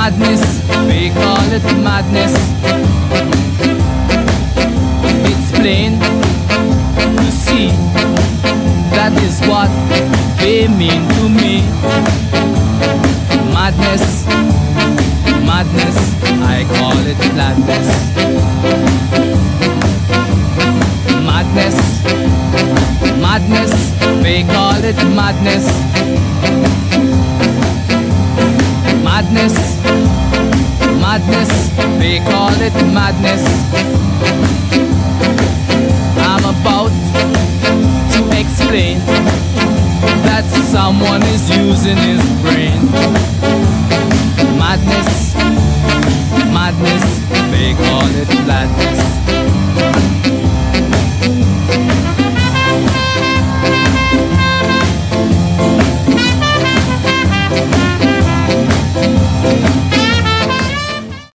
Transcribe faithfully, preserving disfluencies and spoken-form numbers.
Madness, they call it madness. It's plain to see, that is what they mean to me. Madness, madness, I call it gladness. Madness, madness, they call it madness. Madness, madness, they call it madness. I'm about to explain that someone is using his brain. Madness, madness, they call it gladness.